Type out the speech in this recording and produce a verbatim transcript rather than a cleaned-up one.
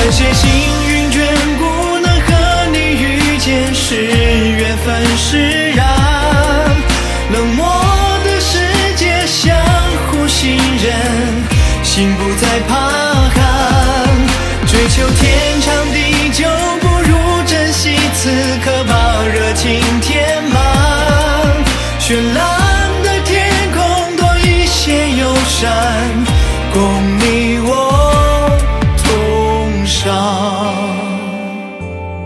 感谢幸运眷顾，能和你遇见，是缘分使然。冷漠的世界相互信任，心不再怕。